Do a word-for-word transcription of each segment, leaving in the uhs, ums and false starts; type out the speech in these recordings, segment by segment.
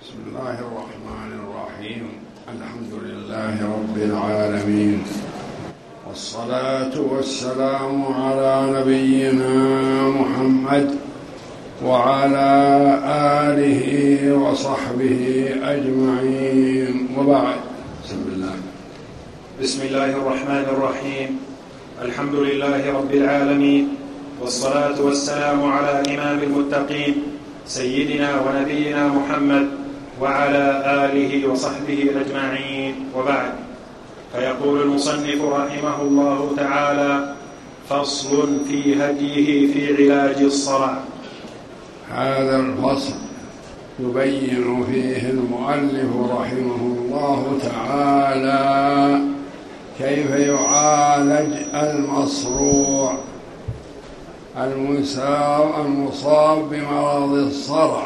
بسم الله الرحمن الرحيم. الحمد لله رب العالمين، والصلاة والسلام على نبينا محمد وعلى آله وصحبه أجمعين، وبعد. بسم الله بسم الله الرحمن الرحيم. الحمد لله رب العالمين، والصلاة والسلام على إمام المتقين سيدنا ونبينا محمد وعلى آله وصحبه أجمعين، وبعد. فيقول المصنف رحمه الله تعالى: فصل في هديه في علاج الصرع. هذا الفصل يبين فيه المؤلف رحمه الله تعالى كيف يعالج المصروع المصاب بمرض الصرع.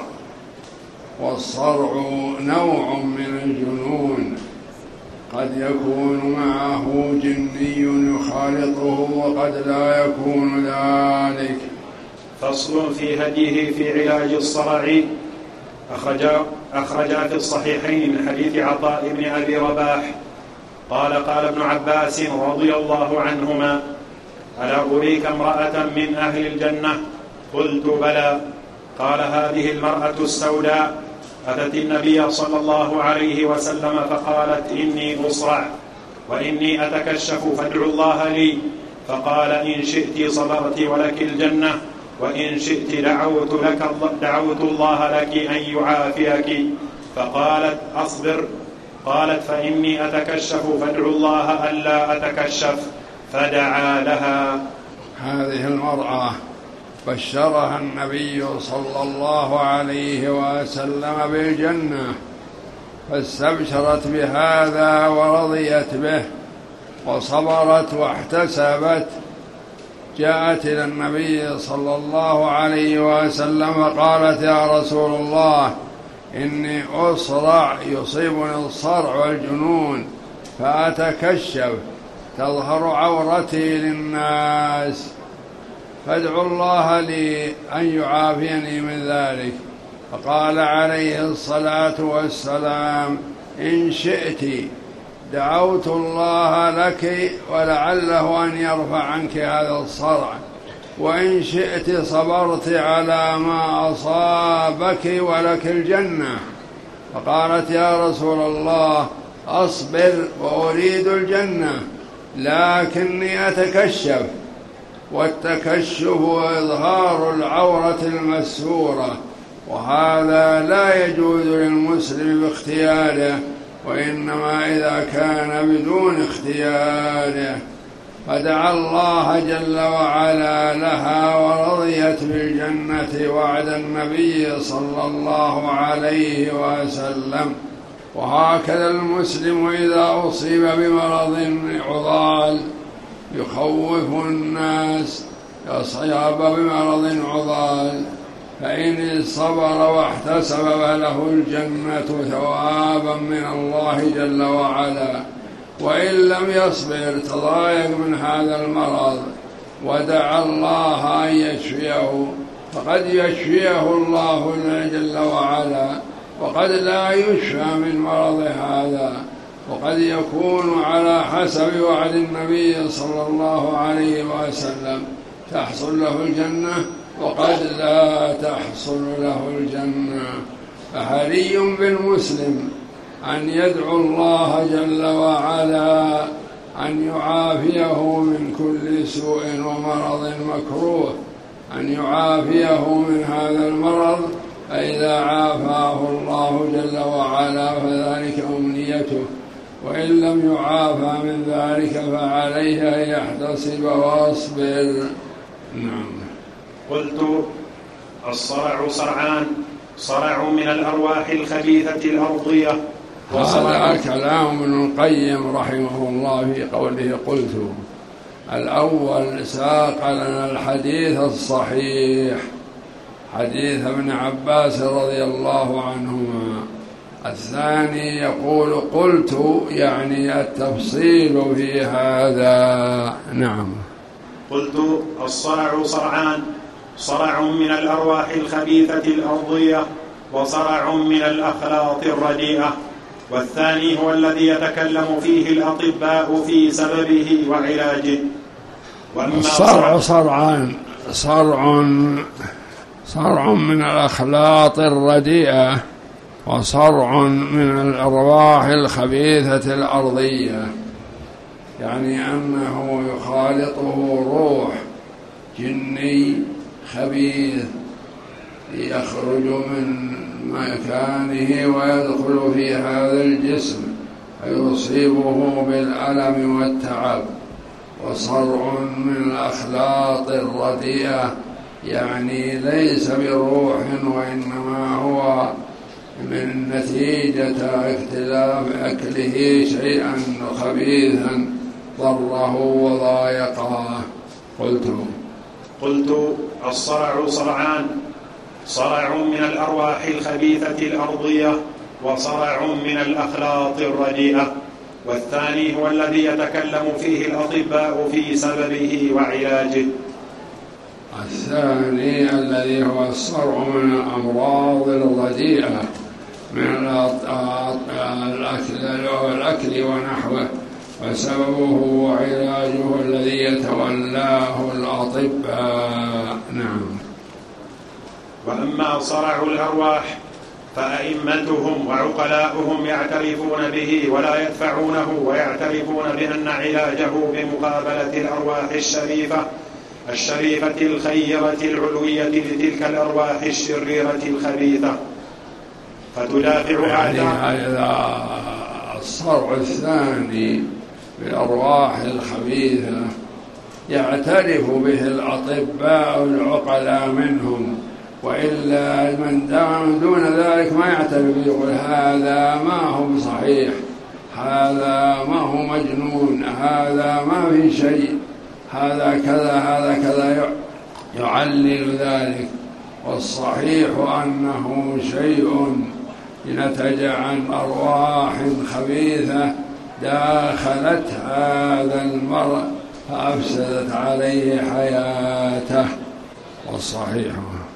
والصرع نوع من الجنون قد يكون معه جني يخالطه وقد لا يكون ذلك. فصل في هديه في علاج الصرع. أخرج أخرجا في الصحيحين من حديث عطاء بن أبي رباح قال: قال ابن عباس رضي الله عنهما: ألا أريك امرأة من أهل الجنة؟ قلت: بلى. قال: هذه المرأة السوداء أتت النبي صلى الله عليه وسلم فقالت: إني أصرع وإني أتكشف فادعوا الله لي. فقال: إن شئت صبرت ولك الجنة، وإن شئت دعوت, لك دعوت الله لك أن يعافيك. فقالت: أصبر. قالت: فإني أتكشف فادعوا الله ألا أتكشف. فدعا لها. هذه المرأة بشرها النبي صلى الله عليه وسلم بالجنة، فاستبشرت بهذا ورضيت به وصبرت واحتسبت. جاءت إلى النبي صلى الله عليه وسلم قالت: يا رسول الله، إني أصرع، يصيبني الصرع والجنون، فأتكشف، تظهر عورتي للناس، فادعوا الله لي أن يعافيني من ذلك. فقال عليه الصلاة والسلام: إن شئت دعوت الله لك ولعله أن يرفع عنك هذا الصرع، وإن شئت صبرت على ما أصابك ولك الجنة. فقالت: يا رسول الله، أصبر وأريد الجنة، لكني أتكشف، والتكشف إظهار العورة المسورة، وهذا لا يجوز للمسلم باختياره، وإنما إذا كان بدون اختياره. فدعا الله جل وعلا لها ورضيت بالجنة وعد النبي صلى الله عليه وسلم. وهكذا المسلم إذا أصيب بمرض عضال يخوف الناس، يصاب بمرض عضال، فإن صبر واحتسب فله الجنة ثوابا من الله جل وعلا. وإن لم يصبر تضايق من هذا المرض ودعا الله أن يشفيه، فقد يشفيه الله جل وعلا، وقد لا يشفى من مرض هذا، وقد يكون على حسب وعد النبي صلى الله عليه وسلم تحصل له الجنة، وقد لا تحصل له الجنة. فحري بالمسلم أن يدعو الله جل وعلا أن يعافيه من كل سوء ومرض مكروه، أن يعافيه من هذا المرض، فإذا عافاه الله جل وعلا فذلك أمنيته، وإن لم يعافى من ذلك فعليه أن يحتسب واصبر. نعم. قلت: الصرع صرعان: صرع من الأرواح الخبيثة الأرضية. هذا كلام ابن القيم رحمه الله في قوله قلت. الأول ساق لنا الحديث الصحيح، حديث ابن عباس رضي الله عنهما. الثاني يقول قلت، يعني التفصيل في هذا. نعم. قلت: الصرع صرعان: صرع من الأرواح الخبيثة الأرضية، وصرع من الأخلاط الرديئة. والثاني هو الذي يتكلم فيه الأطباء في سببه وعلاجه. الصرع صرعان، صرع صرع من الأخلاط الرديئة، وصرع من الأرواح الخبيثة الأرضية، يعني أنه يخالطه روح جني خبيث يخرج من مكانه ويدخل في هذا الجسم فيصيبه بالألم والتعب. وصرع من الأخلاط الرديئة يعني ليس بروح، وإنما هو من نتيجة اختلاف أكله شيئا خبيثا ضره وضايقه. قلت قلت الصرع صرعان: صرع من الأرواح الخبيثة الأرضية، وصرع من الأخلاط الرديئة. والثاني هو الذي يتكلم فيه الأطباء في سببه وعلاجه. الثاني الذي هو الصرع من الأمراض الرديئة من الأكل والأكل ونحوه، وسببه وعلاجه الذي يتولاه الأطباء. نعم. وأما صرع الأرواح فأئمتهم وعقلاؤهم يعترفون به ولا يدفعونه، ويعترفون بأن علاجه بمقابلة الأرواح الشريفة الشريفة الخيرة العلوية لتلك الأرواح الشريرة الخبيثة، فتدافع يعني هذا الصرع الثاني بالأرواح الخبيثة يعترف به الأطباء العقلاء منهم، وإلا من دون ذلك ما يعترف، يقول هذا ما هو صحيح، هذا ما هو مجنون، هذا ما في شيء، هذا كذا هذا كذا، يعلل ذلك. والصحيح أنه شيء نتج عن أرواح خبيثة داخلت هذا المرء فأفسدت عليه حياته. والصحيح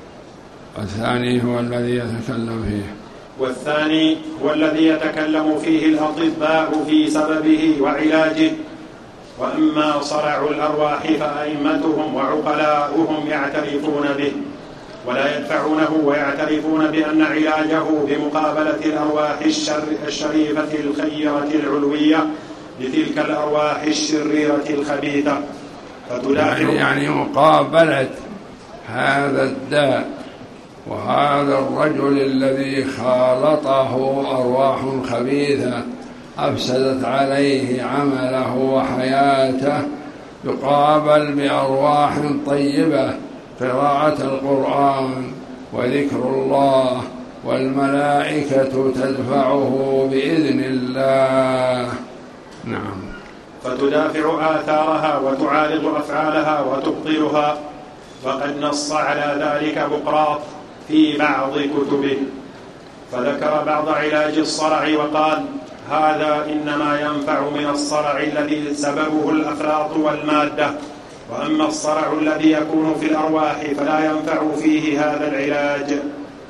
والثاني هو الذي يتكلم فيه والثاني هو الذي يتكلم فيه الأطباء في سببه وعلاجه. وأما صرع الأرواح فأئمتهم وعقلاؤهم يعترفون به ولا يدفعونه، ويعترفون بأن علاجه بمقابلة الأرواح الشر الشريفة الخيرة العلوية لتلك الأرواح الشريرة الخبيثة، فتدافع يعني, يعني مقابلة هذا الداء وهذا الرجل الذي خالطه أرواح خبيثة أفسدت عليه عمله وحياته، يقابل بأرواح طيبة، قراءة القرآن وذكر الله والملائكة تدفعه بإذن الله. نعم. فتدافع آثارها وتعارض أفعالها وتبطلها. وقد نص على ذلك بقراط في بعض كتبه، فذكر بعض علاج الصرع وقال: هذا إنما ينفع من الصرع الذي سببه الأخلاط والمادة، وأما الصرع الذي يكون في الأرواح فلا ينفع فيه هذا العلاج.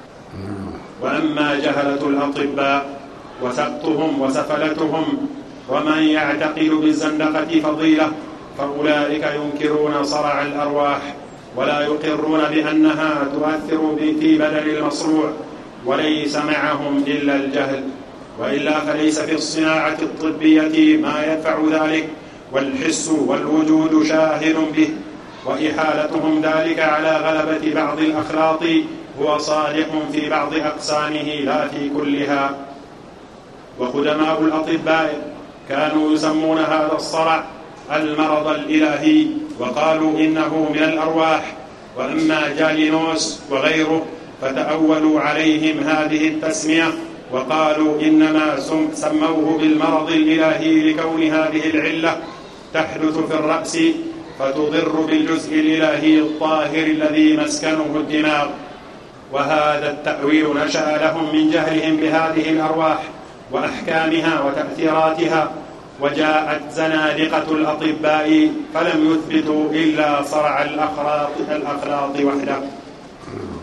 وأما جهلة الأطباء وسقطهم وسفلتهم ومن يعتقد بالزندقة فضيلة فأولئك ينكرون صرع الأرواح ولا يقرون بأنها تؤثر في بدن المصروع، وليس معهم إلا الجهل، وإلا فليس في الصناعة الطبية ما يدفع ذلك، والحس والوجود شاهد به، وإحالتهم ذلك على غلبة بعض الأخلاط هو صالح في بعض أقسامه لا في كلها. وقدماء الأطباء كانوا يسمون هذا الصرع المرض الإلهي، وقالوا إنه من الأرواح. وأما جالينوس وغيره فتأولوا عليهم هذه التسمية وقالوا إنما سموه بالمرض الإلهي لكون هذه العلة تحدث في الرأس فتضر بالجزء الإلهي الطاهر الذي مسكنه الدماغ. وهذا التأويل نشأ لهم من جهلهم بهذه الأرواح وأحكامها وتأثيراتها، وجاءت زنادقة الأطباء فلم يثبتوا إلا صرع الأخلاط, الأخلاط وحده.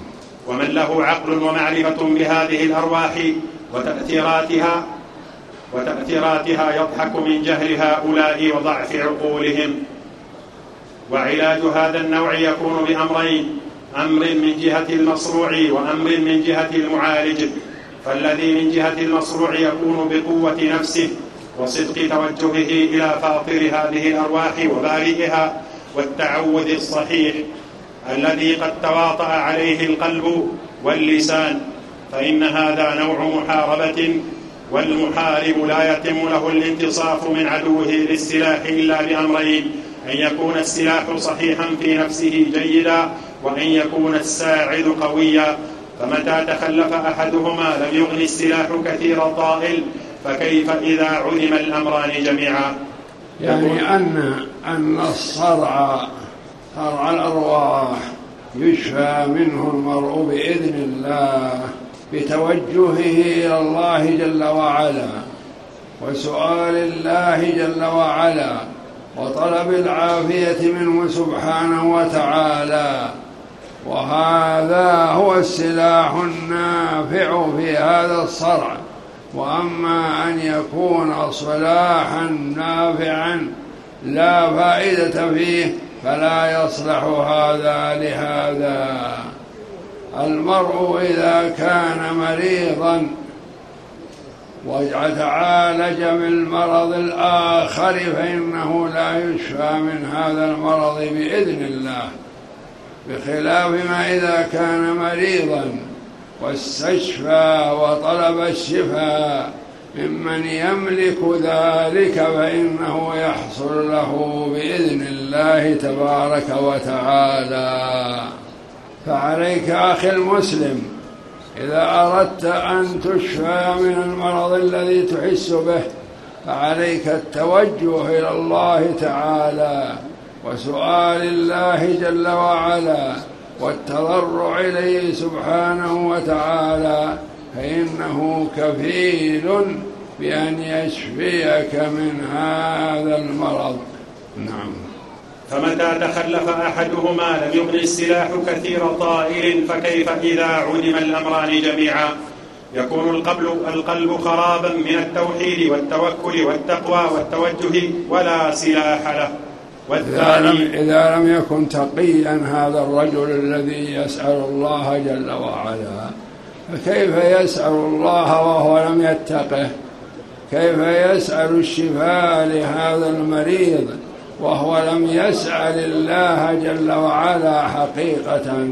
ومن له عقل ومعرفة بهذه الأرواح وتأثيراتها وتأثيراتها يضحك من جهل هؤلاء وضعف عقولهم. وعلاج هذا النوع يكون بأمرين: أمر من جهة المصروع وأمر من جهة المعالج. فالذي من جهة المصروع يكون بقوة نفسه وصدق توجهه إلى فاطر هذه الأرواح وبارئها والتعود الصحيح الذي قد تواطأ عليه القلب واللسان، فإن هذا نوع محاربة، والمحارب لا يتم له الانتصاف من عدوه للسلاح إلا بأمرين: أن يكون السلاح صحيحا في نفسه جيدا، وأن يكون الساعد قويا. فمتى تخلف أحدهما لم يغن السلاح كثير الطائل، فكيف إذا علم الأمران جميعا؟ يعني أن أن الصرع صرع الأرواح يشفى منه المرء بإذن الله بتوجهه إلى الله جل وعلا وسؤال الله جل وعلا وطلب العافية منه سبحانه وتعالى. وهذا هو السلاح النافع في هذا الصرع. وأما أن يكون صلاحا نافعا لا فائدة فيه فلا يصلح هذا لهذا. المرء إذا كان مريضا وتعالج من المرض الآخر فإنه لا يشفى من هذا المرض بإذن الله، بخلاف ما إذا كان مريضا واستشفى وطلب الشفاء ممن يملك ذلك فإنه يحصل له بإذن الله تبارك وتعالى. فعليك أخي المسلم إذا أردت أن تشفى من المرض الذي تحس به فعليك التوجه إلى الله تعالى وسؤال الله جل وعلا والتضرع إليه سبحانه وتعالى، فإنه كفيل بأن يشفيك من هذا المرض. نعم. فمتى تخلف أحدهما لم يغن السلاح كثير طائل، فكيف إذا علم الأمران جميعا؟ يكون القلب, القلب خرابا من التوحيد والتوكل والتقوى والتوجه ولا سلاح له. إذا لم, إذا لم يكن تقيا هذا الرجل الذي يسأل الله جل وعلا فكيف يسأل الله وهو لم يتقه؟ كيف يسأل الشفاء لهذا المريض وهو لم يسأل الله جل وعلا حقيقة،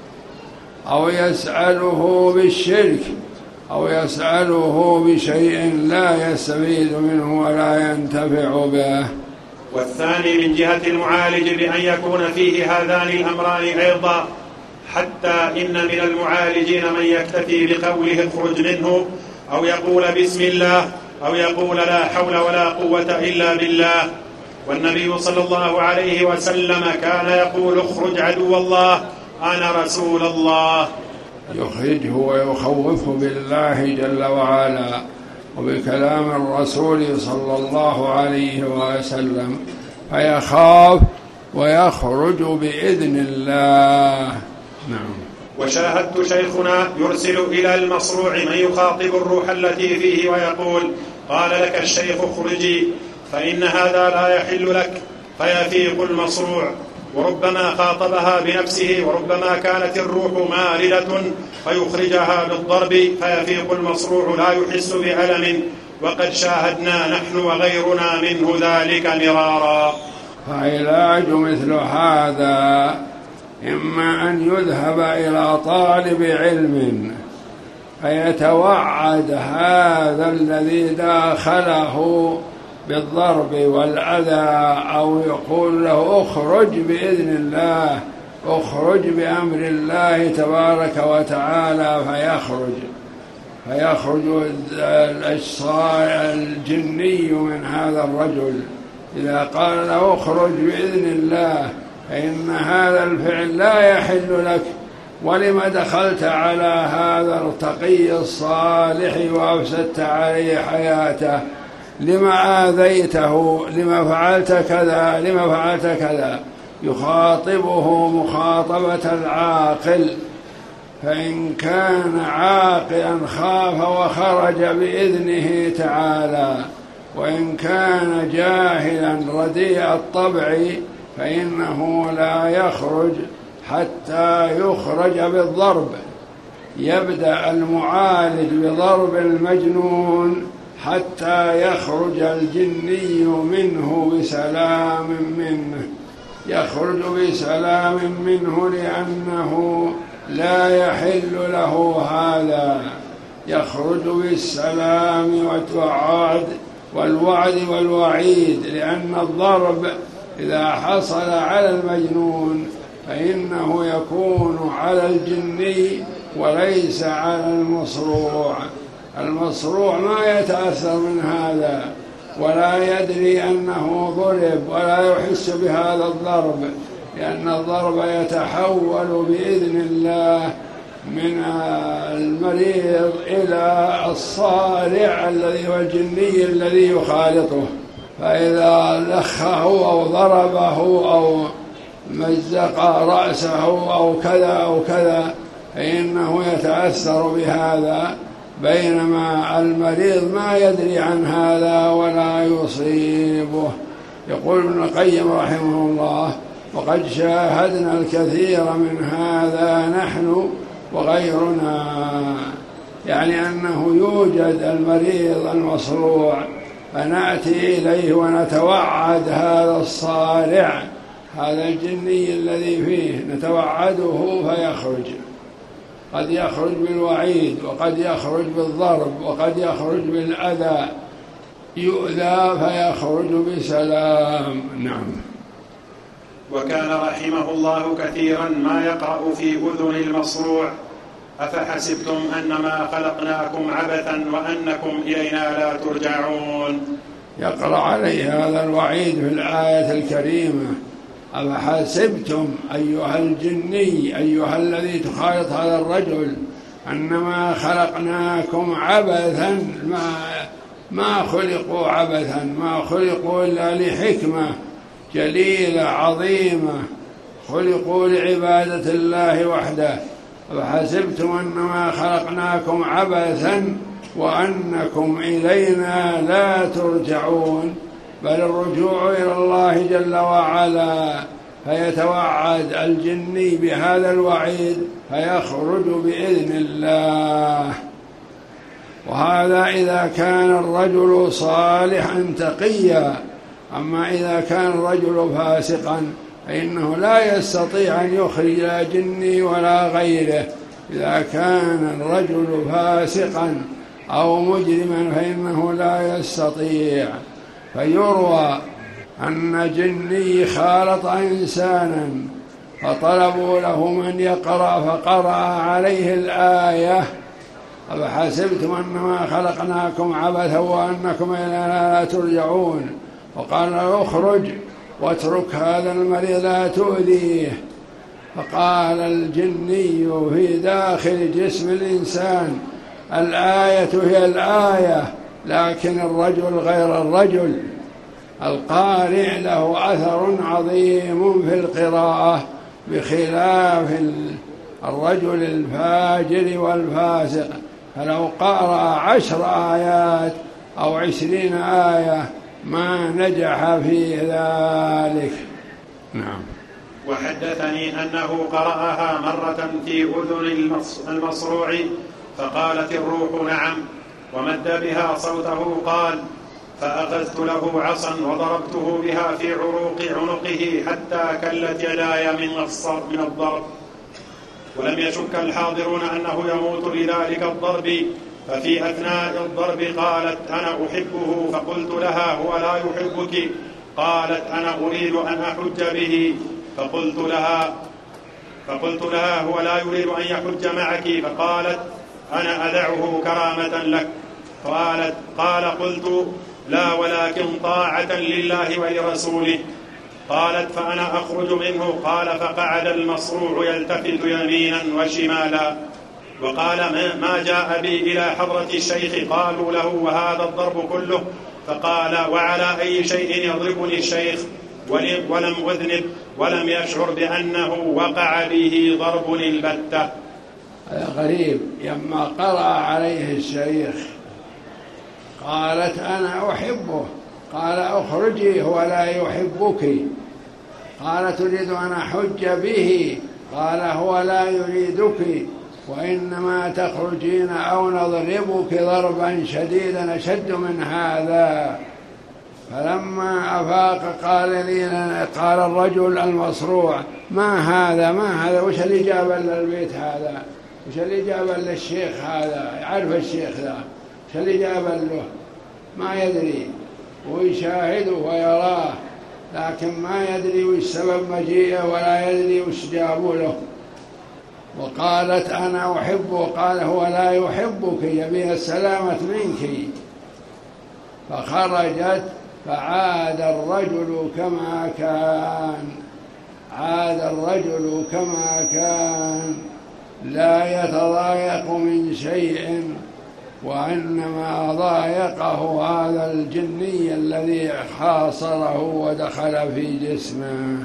أو يسأله بالشرك أو يسأله بشيء لا يستفيد منه ولا ينتفع به؟ والثاني من جهة المعالج بأن يكون فيه هذان الأمران أيضا، حتى إن من المعالجين من يكتفي بقوله اخرج منه، أو يقول بسم الله، أو يقول لا حول ولا قوة إلا بالله. والنبي صلى الله عليه وسلم كان يقول اخرج عدو الله أنا رسول الله. يخرجه ويخوفه بالله جل وعلا وبكلام الرسول صلى الله عليه وسلم، فيخاف ويخرج بإذن الله. نعم. وشاهدت شيخنا يرسل إلى المصروع من يخاطب الروح التي فيه ويقول قال لك الشيخ اخرجي، فإن هذا لا يحل لك، فيفيق المصروع. وربما خاطبها بنفسه، وربما كانت الروح ماردة فيخرجها بالضرب فيفيق المصروع لا يحس بألم، وقد شاهدنا نحن وغيرنا منه ذلك مرارا. فعلاج مثل هذا إما أن يذهب إلى طالب علم فيتوعد هذا الذي داخله بالضرب والأذى، أو يقول له اخرج بإذن الله، اخرج بأمر الله تبارك وتعالى، فيخرج فيخرج الجني من هذا الرجل. إذا قال له اخرج بإذن الله فإن هذا الفعل لا يحل لك، ولما دخلت على هذا التقي الصالح وأفسدت عليه حياته؟ لما آذيته؟ لما فعلت كذا؟ لما فعلت كذا؟ يخاطبه مخاطبة العاقل، فإن كان عاقلا خاف وخرج بإذنه تعالى، وإن كان جاهلا رديء الطبع فإنه لا يخرج حتى يخرج بالضرب. يبدأ المعالج بضرب المجنون حتى يخرج الجني منه بسلام منه، يخرج بسلام منه لأنه لا يحل له هذا، يخرج بالسلام والوعد والوعد والوعيد، لأن الضرب إذا حصل على المجنون فإنه يكون على الجني وليس على المصروع. المصروع ما يتأثر من هذا ولا يدري أنه ضرب ولا يحس بهذا الضرب، لأن الضرب يتحول بإذن الله من المريض إلى الصارع الذي هو الجني الذي يخالطه، فإذا لخه أو ضربه أو مزق رأسه أو كذا أو كذا فإنه يتأثر بهذا، بينما المريض ما يدري عن هذا ولا يصيبه. يقول ابن القيم رحمه الله: وقد شاهدنا الكثير من هذا نحن وغيرنا، يعني أنه يوجد المريض المصروع فنأتي إليه ونتوعد هذا الصارع، هذا الجني الذي فيه نتوعده فيخرج، قد يخرج بالوعيد وقد يخرج بالضرب وقد يخرج بالأذى، يؤذى فيخرج بسلام. نعم. وكان رحمه الله كثيرا ما يقرأ في أذن المصروع: أفحسبتم أنما خلقناكم عبثا وأنكم إلينا لا ترجعون. يقرأ عليه هذا الوعيد في الآية الكريمة: أفحسبتم أيها الجني أيها الذي تخالط هذا الرجل أنما خلقناكم عبثا، ما, ما خلقوا عبثا، ما خلقوا إلا لحكمة جليلة عظيمة، خلقوا لعبادة الله وحده. أفحسبتم أنما خلقناكم عبثا وأنكم إلينا لا ترجعون، بل الرجوع إلى الله جل وعلا، فيتوعد الجني بهذا الوعيد فيخرج بإذن الله. وهذا إذا كان الرجل صالحا تقيا، أما إذا كان الرجل فاسقا فإنه لا يستطيع أن يخرج لا جني ولا غيره. إذا كان الرجل فاسقا أو مجرما فإنه لا يستطيع. فيروى أن جني خالط إنسانا فطلبوا له من يقرأ فقرأ عليه الآية: أفحسبتم أنما خلقناكم عبثا وأنكم إلينا لا ترجعون، وقال له: اخرج واترك هذا المريض لا تؤذيه. فقال الجني في داخل جسم الإنسان: الآية هي الآية، لكن الرجل غير الرجل. القارئ له أثر عظيم في القراءة بخلاف الرجل الفاجر والفاسق، فلو قرأ عشر آيات أو عشرين آية ما نجح في ذلك. نعم. وحدثني أنه قرأها مرة في أذن المصروع فقالت الروح نعم، ومد بها صوته. قال: فأخذت له عصا وضربته بها في عروق عنقه حتى كلت يداي من الضرب. ولم يشك الحاضرون أنه يموت لذلك الضرب، ففي أثناء الضرب قالت: أنا أحبه. فقلت لها: هو لا يحبك. قالت: أنا أريد أن أحج به. فقلت لها فقلت لها: هو لا يريد أن يحج معك. فقالت: أنا أدعه كرامة لك. قالت قال قلت: لا، ولكن طاعة لله ولرسوله. قالت: فأنا أخرج منه. قال: فقعد المصروع يلتفت يمينا وشمالا، وقال: ما جاء بي إلى حضرة الشيخ؟ قالوا له: وهذا الضرب كله. فقال: وعلى أي شيء يضربني الشيخ؟ ولم أذنب ولم يشعر بأنه وقع به ضرب البتة. غريب. لما قرأ عليه الشيخ قالت أنا أحبه، قال أخرجي هو لا يحبك. قال تريد أن أحج به، قال هو لا يريدك، وإنما تخرجين أو نضربك ضربا شديدا أشد من هذا. فلما أفاق قال لي قال الرجل المصروع ما هذا ما هذا وش اللي جاب للبيت هذا، وش اللي جاب للشيخ هذا، يعرف الشيخ ذا وش اللي جاب له، ما يدري ويشاهده ويراه لكن ما يدري وش سبب مجيئه ولا يدري وش جابوا له. وقالت أنا أحبه، قال هو لا يحبك يبي السلامة منك. فخرجت فعاد الرجل كما كان، عاد الرجل كما كان لا يتضايق من شيء، وإنما ضايقه هذا الجني الذي حاصره ودخل في جسمه.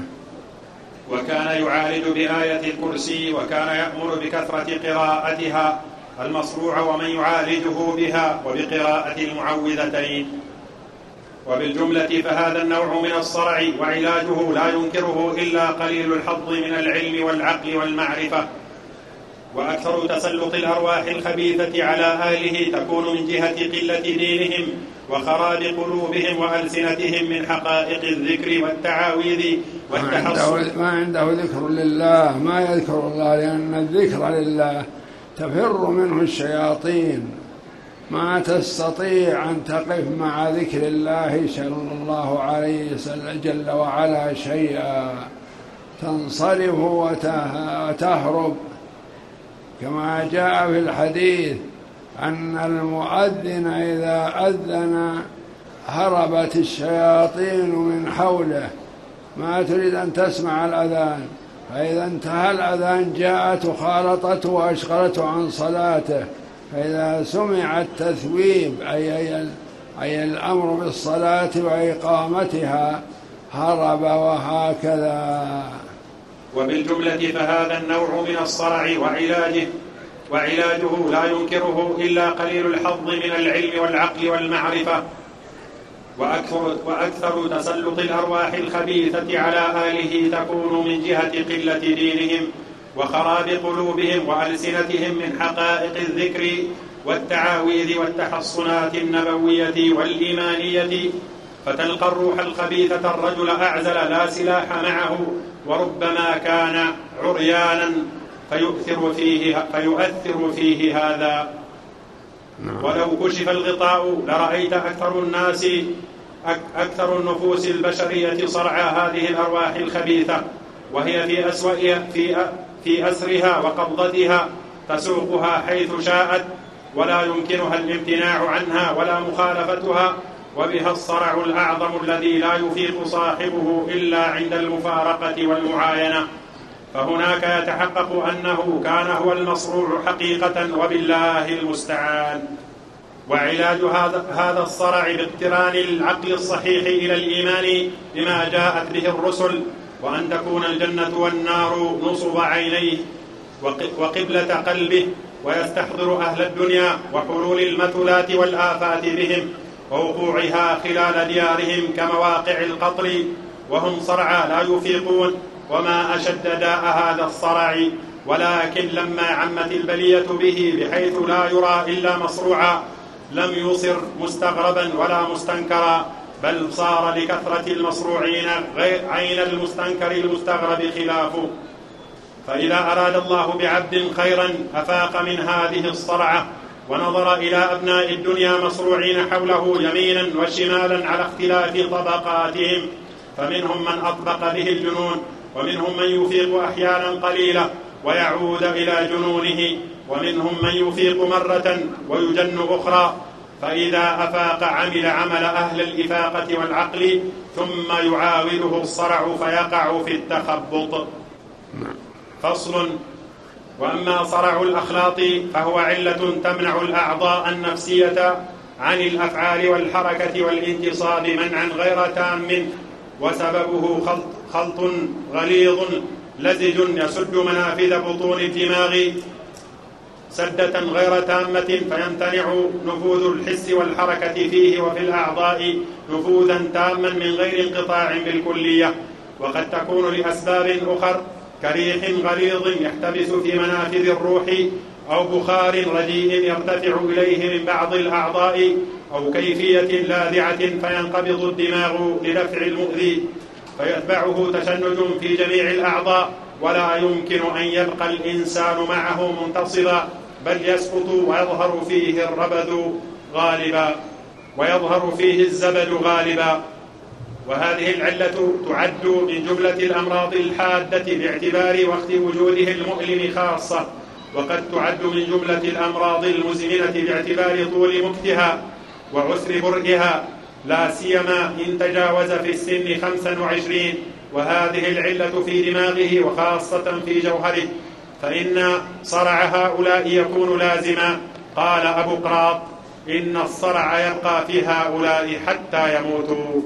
وكان يعالج بآية الكرسي، وكان يأمر بكثرة قراءتها المصروع ومن يعالجه بها وبقراءة المعوذتين. وبالجملة فهذا النوع من الصرع وعلاجه لا ينكره إلا قليل الحظ من العلم والعقل والمعرفة. وأكثر تسلط الأرواح الخبيثة على أهله تكون من جهة قلة دينهم وخراب قلوبهم وألسنتهم من حقائق الذكر والتعاويذ والتحصن. ما عنده ذكر لله، ما يذكر الله، لأن الذكر لله تفر منه الشياطين، ما تستطيع أن تقف مع ذكر الله صلى الله عليه وسلم جل وعلا شيئا، تنصرف وتهرب. كما جاء في الحديث أن المؤذن إذا أذن هربت الشياطين من حوله، ما تريد أن تسمع الأذان، فإذا انتهى الأذان جاءت وخالطته وأشغلته عن صلاته، فإذا سمع التثويب أي, أي الأمر بالصلاة وإقامتها هرب، وهكذا. وبالجملة فهذا النوع من الصرع وعلاجه وعلاجه لا ينكره إلا قليل الحظ من العلم والعقل والمعرفة. وأكثر, وأكثر تسلط الأرواح الخبيثة على آله تكون من جهة قلة دينهم وخراب قلوبهم وألسنتهم من حقائق الذكر والتعاويذ والتحصنات النبوية والإيمانية. فتلقى الروح الخبيثة الرجل أعزل لا سلاح معه، وربما كان عريانا فيؤثر فيه, فيؤثر فيه هذا. ولو كشف الغطاء لرأيت أكثر الناس أكثر النفوس البشرية صرع هذه الأرواح الخبيثة، وهي في أسوأ في في أسرها وقبضتها تسوقها حيث شاءت، ولا يمكنها الامتناع عنها ولا مخالفتها، وبها الصرع الأعظم الذي لا يفيق صاحبه إلا عند المفارقة والمعاينة. فهناك يتحقق أنه كان هو المصروع حقيقة، وبالله المستعان. وعلاج هذا الصرع باقتران العقل الصحيح إلى الإيمان بما جاءت به الرسل، وأن تكون الجنة والنار نصب عينيه وقبلة قلبه، ويستحضر أهل الدنيا وحلول المثلات والآفات بهم ووقوعها خلال ديارهم كمواقع القطر، وهم صرعى لا يفيقون. وما أشد داء هذا الصرع، ولكن لما عمت البلية به بحيث لا يرى إلا مصروعا لم يصر مستغربا ولا مستنكرا، بل صار لكثرة المصروعين عين المستنكر المستغرب خلافه. فإذا أراد الله بعبد خيرا أفاق من هذه الصرعة، ونظر إلى أبناء الدنيا مصروعين حوله يمينا وشمالا على اختلاف طبقاتهم، فمنهم من أطبق به الجنون، ومنهم من يفيق أحيانا قليلا ويعود إلى جنونه، ومنهم من يفيق مرة ويجن أخرى. فإذا أفاق عمل عمل أهل الإفاقة والعقل، ثم يعاوده الصرع فيقع في التخبط. فصل. وأما صرع الأخلاط فهو علة تمنع الأعضاء النفسية عن الأفعال والحركة والانتصاب منعا غير تام، وسببه خلط, خلط غليظ لزج يسد منافذ بطون الدماغ سدة غير تامة فيمتنع نفوذ الحس والحركة فيه وفي الأعضاء نفوذا تاما من غير انقطاع بالكلية. وقد تكون لأسباب أخر كريح غليظ يحتبس في منافذ الروح، أو بخار رديء يرتفع إليه من بعض الأعضاء، أو كيفية لاذعة فينقبض الدماغ لدفع المؤذي فيتبعه تشنج في جميع الأعضاء، ولا يمكن أن يبقى الإنسان معه منتصبا، بل يسقط ويظهر فيه الربد غالبا ويظهر فيه الزبد غالبا. وهذه العلة تعد من جملة الأمراض الحادة باعتبار وقت وجوده المؤلم خاصة، وقد تعد من جملة الأمراض المزمنة باعتبار طول مكتها وعسر برئها، لا سيما إن تجاوز في السن خمسا وعشرين، وهذه العلة في دماغه وخاصة في جوهره، فإن صرع هؤلاء يكون لازما. قال أبو قراط: إن الصرع يبقى في هؤلاء حتى يموتوا.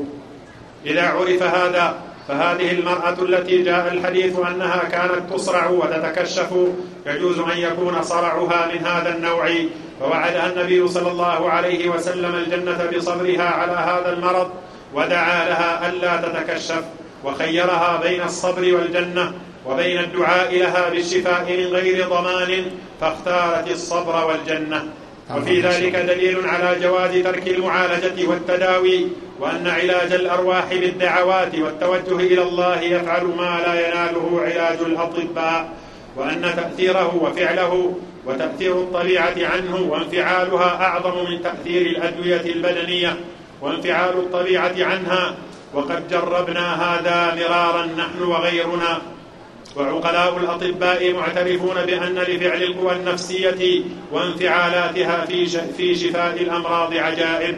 إذا عرف هذا فهذه المرأة التي جاء الحديث أنها كانت تصرع وتتكشف يجوز أن يكون صرعها من هذا النوع، فوعدها النبي صلى الله عليه وسلم الجنة بصبرها على هذا المرض، ودعا لها ألا تتكشف، وخيرها بين الصبر والجنة وبين الدعاء لها بالشفاء من غير ضمان، فاختارت الصبر والجنة. وفي ذلك دليل على جواز ترك المعالجة والتداوي، وأن علاج الأرواح بالدعوات والتوجه إلى الله يفعل ما لا يناله علاج الأطباء، وأن تأثيره وفعله وتأثير الطبيعة عنه وانفعالها أعظم من تأثير الأدوية البدنية وانفعال الطبيعة عنها. وقد جربنا هذا مرارا نحن وغيرنا، وعقلاء الأطباء معترفون بأن لفعل القوى النفسية وانفعالاتها في شفاء الأمراض عجائب.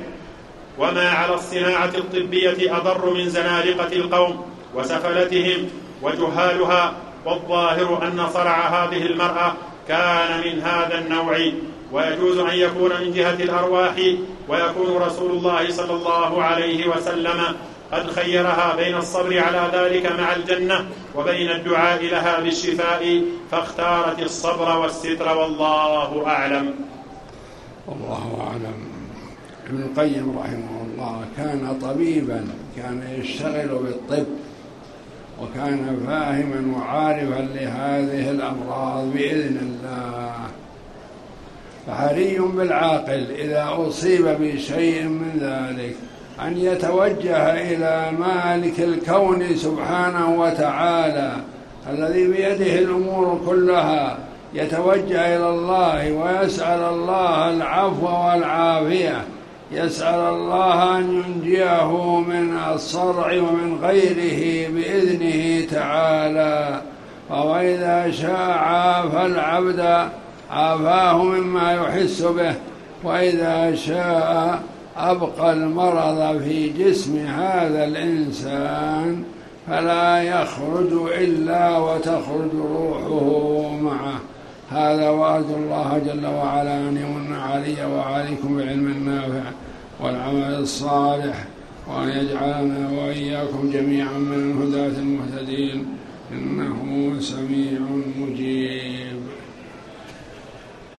وما على الصناعة الطبية أضر من زنادقة القوم وسفلتهم وجهالها، والظاهر أن صرع هذه المرأة كان من هذا النوع، ويجوز أن يكون من جهة الأرواح، ويكون رسول الله صلى الله عليه وسلم قد خيرها بين الصبر على ذلك مع الجنة وبين الدعاء لها بالشفاء، فاختارت الصبر والستر، والله أعلم. والله أعلم. ابن القيم رحمه الله كان طبيبا، كان يشتغل بالطب، وكان فاهما وعارفا لهذه الأمراض بإذن الله، فحري بالعاقل إذا أصيب بشيء من ذلك أن يتوجه إلى مالك الكون سبحانه وتعالى الذي بيده الأمور كلها، يتوجه إلى الله ويسأل الله العفو والعافية، يسأل الله أن ينجيه من الصرع ومن غيره بإذنه تعالى. وإذا شاء عافى العبد عافاه مما يحس به، وإذا شاء أبقى المرض في جسم هذا الإنسان فلا يخرج إلا وتخرج روحه معه. هذا وعد الله جل وعلا أن يمن علي وعليكم بالعلم النافع والعمل الصالح، وأن يجعلنا وإياكم جميعا من الهداة المهتدين، إنه سميع مجيب.